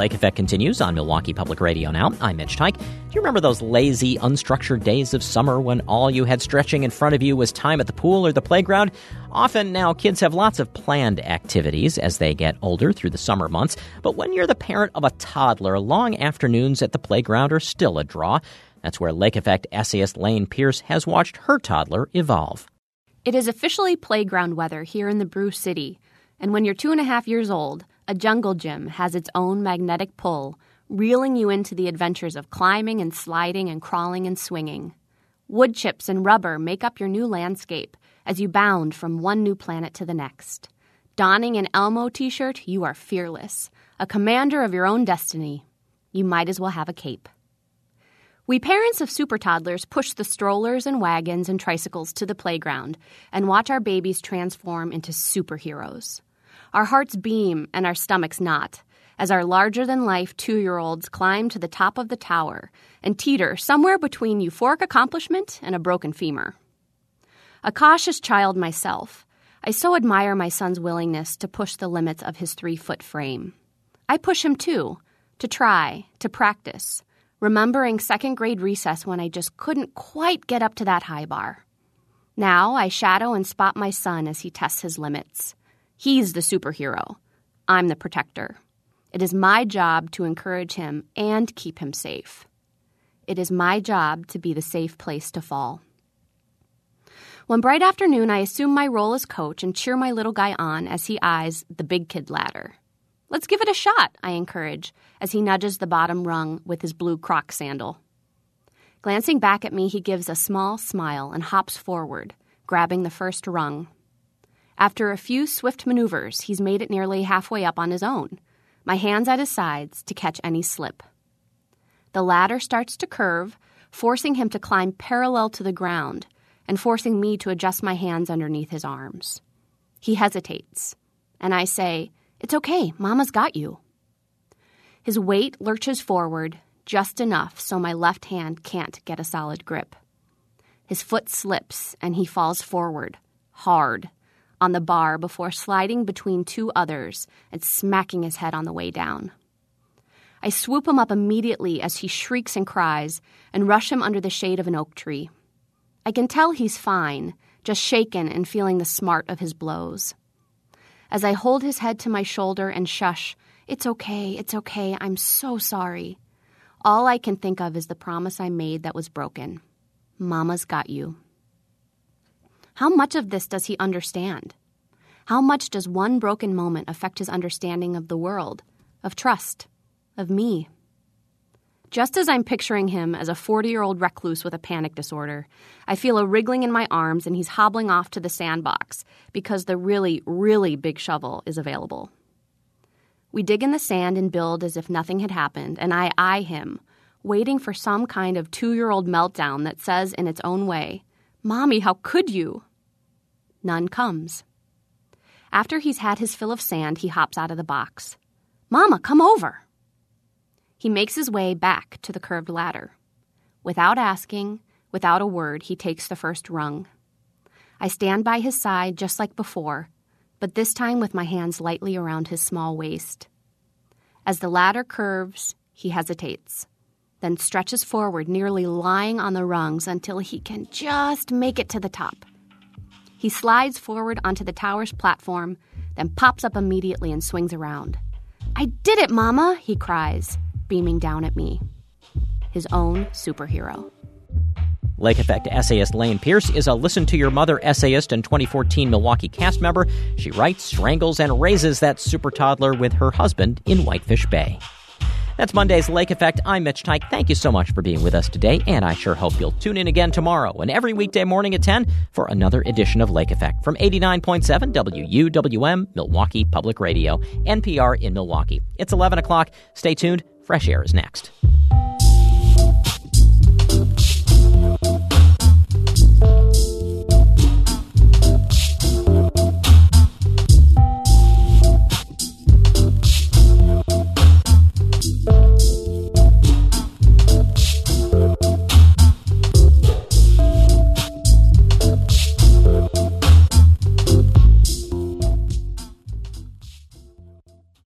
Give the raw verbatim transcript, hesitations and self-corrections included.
Lake Effect continues on Milwaukee Public Radio now. I'm Mitch Teich. Do you remember those lazy, unstructured days of summer when all you had stretching in front of you was time at the pool or the playground? Often now kids have lots of planned activities as they get older through the summer months, but when you're the parent of a toddler, long afternoons at the playground are still a draw. That's where Lake Effect essayist Lane Pierce has watched her toddler evolve. It is officially playground weather here in the Brew City, and when you're two and a half years old, a jungle gym has its own magnetic pull, reeling you into the adventures of climbing and sliding and crawling and swinging. Wood chips and rubber make up your new landscape as you bound from one new planet to the next. Donning an Elmo t-shirt, you are fearless, a commander of your own destiny. You might as well have a cape. We parents of super toddlers push the strollers and wagons and tricycles to the playground and watch our babies transform into superheroes. Our hearts beam and our stomachs knot as our larger-than-life two-year-olds climb to the top of the tower and teeter somewhere between euphoric accomplishment and a broken femur. A cautious child myself, I so admire my son's willingness to push the limits of his three-foot frame. I push him, too, to try, to practice, remembering second-grade recess when I just couldn't quite get up to that high bar. Now I shadow and spot my son as he tests his limits. He's the superhero. I'm the protector. It is my job to encourage him and keep him safe. It is my job to be the safe place to fall. One bright afternoon, I assume my role as coach and cheer my little guy on as he eyes the big kid ladder. Let's give it a shot, I encourage, as he nudges the bottom rung with his blue Croc sandal. Glancing back at me, he gives a small smile and hops forward, grabbing the first rung. After a few swift maneuvers, he's made it nearly halfway up on his own, my hands at his sides to catch any slip. The ladder starts to curve, forcing him to climb parallel to the ground and forcing me to adjust my hands underneath his arms. He hesitates, and I say, "It's okay, Mama's got you." His weight lurches forward, just enough so my left hand can't get a solid grip. His foot slips, and he falls forward, hard, on the bar before sliding between two others and smacking his head on the way down. I swoop him up immediately as he shrieks and cries and rush him under the shade of an oak tree. I can tell he's fine, just shaken and feeling the smart of his blows. As I hold his head to my shoulder and shush, "It's okay, it's okay, I'm so sorry," all I can think of is the promise I made that was broken. Mama's got you. How much of this does he understand? How much does one broken moment affect his understanding of the world, of trust, of me? Just as I'm picturing him as a forty-year-old recluse with a panic disorder, I feel a wriggling in my arms and he's hobbling off to the sandbox because the really, really big shovel is available. We dig in the sand and build as if nothing had happened, and I eye him, waiting for some kind of two-year-old meltdown that says in its own way, "Mommy, how could you?" None comes. After he's had his fill of sand, he hops out of the box. "Mama, come over." He makes his way back to the curved ladder. Without asking, without a word, he takes the first rung. I stand by his side just like before, but this time with my hands lightly around his small waist. As the ladder curves, he hesitates, then stretches forward, nearly lying on the rungs until he can just make it to the top. He slides forward onto the tower's platform, then pops up immediately and swings around. "I did it, Mama!" he cries, beaming down at me. His own superhero. Lake Effect essayist Lane Pierce is a Listen to Your Mother essayist and twenty fourteen Milwaukee cast member. She writes, strangles, and raises that super toddler with her husband in Whitefish Bay. That's Monday's Lake Effect. I'm Mitch Teich. Thank you so much for being with us today, and I sure hope you'll tune in again tomorrow and every weekday morning at ten for another edition of Lake Effect from eighty-nine point seven W U W M, Milwaukee Public Radio, N P R in Milwaukee. It's eleven o'clock. Stay tuned. Fresh Air is next.